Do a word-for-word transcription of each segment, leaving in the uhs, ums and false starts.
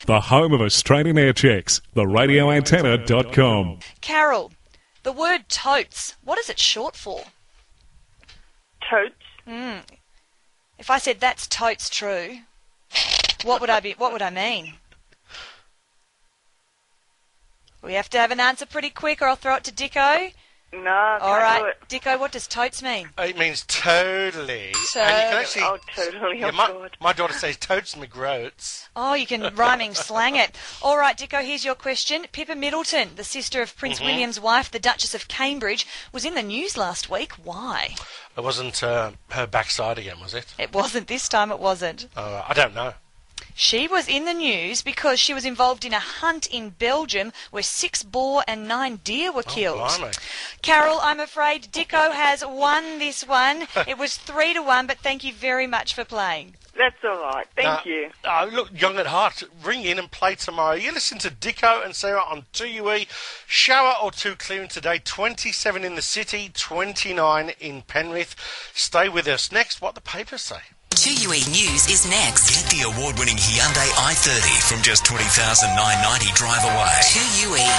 the home of Australian air checks, the radio antenna dot com. Carol, the word totes, what is it short for? Totes. Mm. If I said that's totes true, what would I be? What would I mean? We have to have an answer pretty quick, or I'll throw it to Dicko. No, I All can't right, do it. Dicko, what does totes mean? It means totally. So- and you can actually, Oh, totally. yeah, Oh, my, God. my daughter says totes me groats. Oh, you can rhyming slang it. All right, Dicko, here's your question. Pippa Middleton, the sister of Prince Mm-hmm. William's wife, the Duchess of Cambridge, was in the news last week. Why? It wasn't uh, her backside again, was it? It wasn't this time, it wasn't. Uh, I don't know. She was in the news because she was involved in a hunt in Belgium where six boar and nine deer were killed. Oh, blimey. Carol, I'm afraid Dicko has won this one. It was three to one, but thank you very much for playing. That's all right. Thank Now, you. Oh, look, young at heart, ring in and play tomorrow. You listen to Dicko and Sarah on two U E. Shower or two clearing today, twenty-seven in the city, twenty-nine in Penrith. Stay with us. Next, what the papers say. two U E News is next. Get the award-winning Hyundai i thirty from just twenty thousand nine hundred ninety drive away. two U E.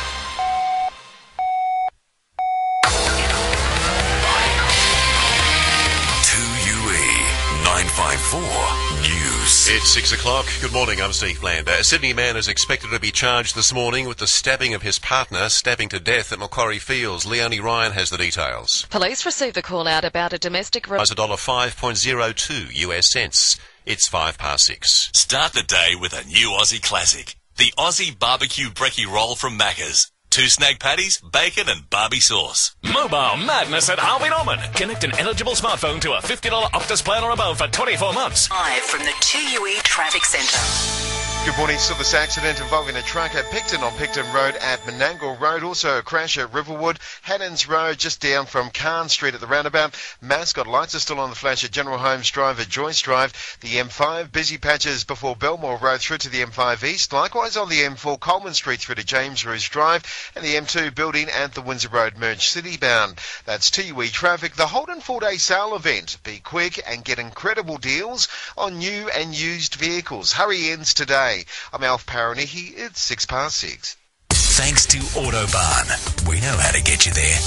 two U E nine five four News. It's six o'clock. Good morning, I'm Steve Blander. A Sydney man is expected to be charged this morning with the stabbing of his partner, stabbing to death at Macquarie Fields. Leonie Ryan has the details. Police received a call out about a domestic... Re- Rise a dollar five point zero two U S cents. It's five past six. Start the day with a new Aussie classic. The Aussie Barbecue Brekkie Roll from Macca's. Two snag patties, bacon and barbie sauce. Mobile madness at Harvey Norman. Connect an eligible smartphone to a fifty dollars Optus plan or above for twenty-four months. Live from the two U E Traffic Centre. Good morning. Still this accident involving a truck at Picton on Picton Road at Menangle Road. Also a crash at Riverwood. Hannons Road just down from Carn Street at the roundabout. Mascot lights are still on the flash at General Holmes Drive at Joyce Drive. The M five, busy patches before Belmore Road through to the M five East. Likewise on the M four, Coleman Street through to James Roos Drive. And the M two building at the Windsor Road merge city bound. That's two U E Traffic. The Holden four-day sale event. Be quick and get incredible deals on new and used vehicles. Hurry ends today. I'm Alf Paranihi. It's six past six. Thanks to Autobarn. We know how to get you there.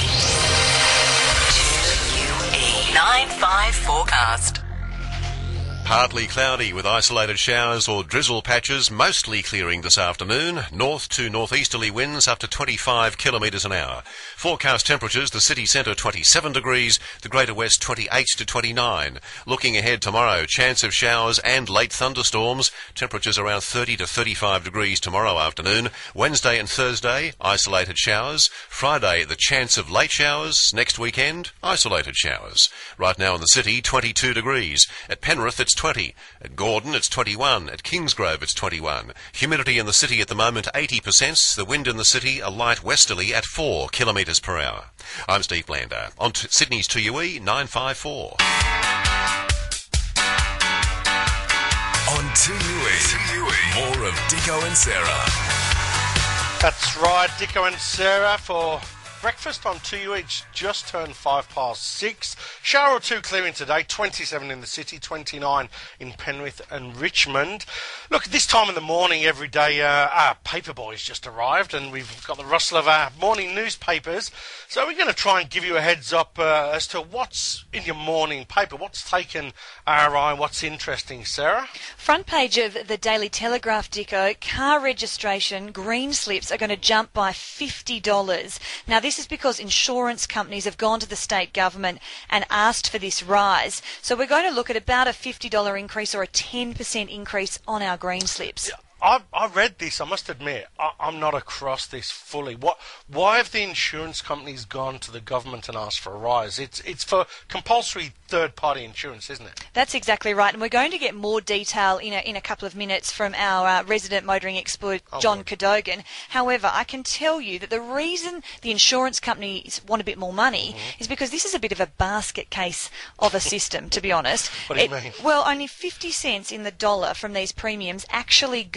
two U E nine five forecast. Partly cloudy with isolated showers or drizzle patches, mostly clearing this afternoon. North to northeasterly winds up to twenty-five kilometres an hour. Forecast temperatures, the city centre twenty-seven degrees, the greater west twenty-eight to twenty-nine. Looking ahead tomorrow, chance of showers and late thunderstorms. Temperatures around thirty to thirty-five degrees tomorrow afternoon. Wednesday and Thursday, isolated showers. Friday, the chance of late showers. Next weekend, isolated showers. Right now in the city, twenty-two degrees. At Penrith, it's twenty. At Gordon, it's twenty-one. At Kingsgrove, it's twenty-one. Humidity in the city at the moment, eighty percent. The wind in the city, a light westerly at four kilometres per hour. I'm Steve Blander. On t- Sydney's two U E nine five four. On two U E, more of Dicko and Sarah. That's right, Dicko and Sarah for breakfast on two U E. It's just turned five past six. Shower or two clearing today, twenty-seven in the city, twenty-nine in Penrith and Richmond. Look, this time in the morning every day, uh, our paper boys just arrived and we've got the rustle of our morning newspapers. So we're going to try and give you a heads up uh, as to what's in your morning paper, what's taken our eye, what's interesting, Sarah. Front page of the Daily Telegraph, Dicko, car registration green slips are going to jump by fifty dollars. Now, this is because insurance companies have gone to the state government and asked for this rise. So we're going to look at about a fifty dollars increase or a ten percent increase on our green slips. I, I read this, I must admit, I, I'm not across this fully. What? Why have the insurance companies gone to the government and asked for a rise? It's it's for compulsory third-party insurance, isn't it? That's exactly right, and we're going to get more detail in a, in a couple of minutes from our uh, resident motoring expert, John Oh, Cadogan. However, I can tell you that the reason the insurance companies want a bit more money mm-hmm. is because this is a bit of a basket case of a system, to be honest. What do you it, mean? Well, only fifty cents in the dollar from these premiums actually go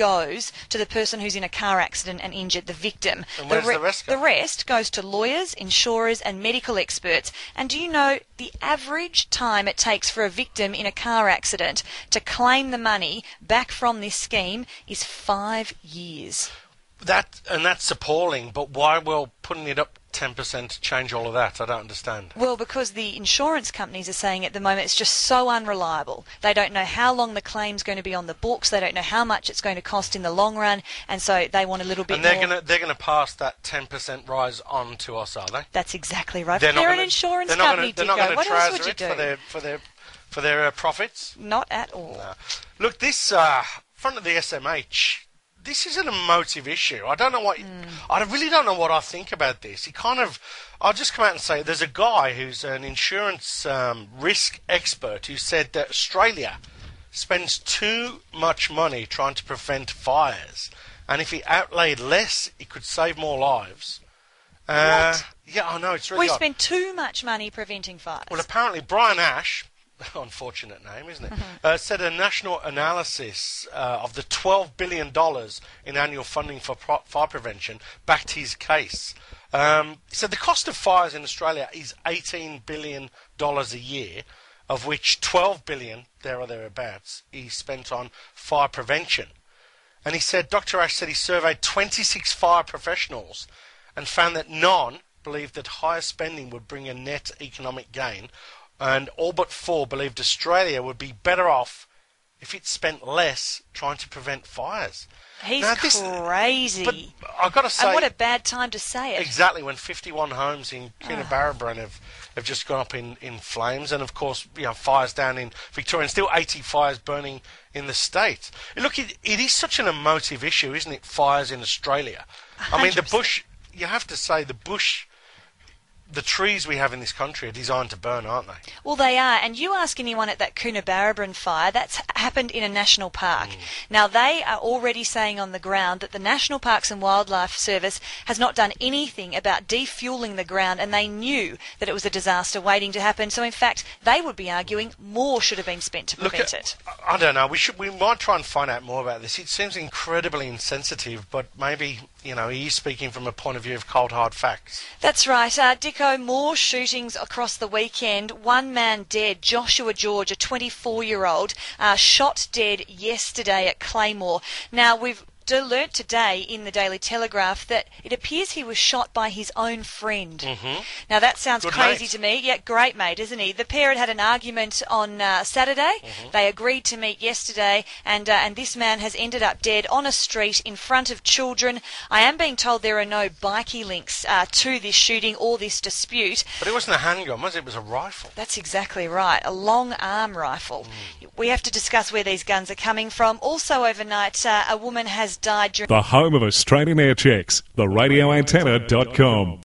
goes to the person who's in a car accident and injured, the victim. And where's the rest go? The rest goes to lawyers, insurers and medical experts. And do you know the average time it takes for a victim in a car accident to claim the money back from this scheme is five years. That and that's appalling, but why we're putting it up ten percent to change all of that? I don't understand. Well, because the insurance companies are saying at the moment it's just so unreliable. They don't know how long the claim's going to be on the books. They don't know how much it's going to cost in the long run, and so they want a little bit and they're more. Gonna, they're going to pass that ten percent rise on to us, are they? That's exactly right. They're, they're not an gonna, insurance they're not company, gonna, They're Dicko. not What going else to would you it do? for their, for their, for their uh, profits? Not at all. No. Look, this uh, front of the S M H... This is an emotive issue. I don't know what... Mm. I really don't know what I think about this. He kind of... I'll just come out and say there's a guy who's an insurance um, risk expert who said that Australia spends too much money trying to prevent fires. And if he outlaid less, he could save more lives. Uh, what? Yeah, I know. It's really We odd. spend too much money preventing fires. Well, apparently Brian Ash... unfortunate name, isn't it? Mm-hmm. Uh, said a national analysis uh, of the twelve billion dollars in annual funding for pro- fire prevention backed his case. Um, he said the cost of fires in Australia is eighteen billion dollars a year, of which twelve billion dollars, there or thereabouts, is spent on fire prevention. And he said, Doctor Ash said he surveyed twenty-six fire professionals and found that none believed that higher spending would bring a net economic gain, and all but four believed Australia would be better off if it spent less trying to prevent fires. He's now, this, crazy. But I've got to say... And what a bad time to say it. Exactly, when fifty-one homes in Oh. Coonabarabran have, have just gone up in, in flames, and of course, you know, fires down in Victoria, and still eighty fires burning in the state. Look, it, it is such an emotive issue, isn't it, fires in Australia? I mean, the bush, you have to say, the bush... The trees we have in this country are designed to burn, aren't they? Well, they are. And you ask anyone at that Coonabarabran fire, that's happened in a national park. Mm. Now, they are already saying on the ground that the National Parks and Wildlife Service has not done anything about defueling the ground, and they knew that it was a disaster waiting to happen. So, in fact, they would be arguing more should have been spent to prevent Look, it. I don't know. We should. We might try and find out more about this. It seems incredibly insensitive, but maybe, you know, he's speaking from a point of view of cold, hard facts. That's right. Uh, Dick, more shootings across the weekend. One man dead, Joshua George, a twenty-four-year-old, uh, shot dead yesterday at Claymore. Now, we've learnt today in the Daily Telegraph that it appears he was shot by his own friend. Mm-hmm. Now, that sounds Good crazy mate. to me. Yeah, great mate, isn't he? The pair had had an argument on uh, Saturday. Mm-hmm. They agreed to meet yesterday, and uh, and this man has ended up dead on a street in front of children. I am being told there are no bikie links uh, to this shooting or this dispute. But it wasn't a handgun, was it? It was a rifle. That's exactly right, a long arm rifle. Mm. We have to discuss where these guns are coming from. Also overnight, uh, a woman has died during... The home of Australian air checks, the radio antenna dot com.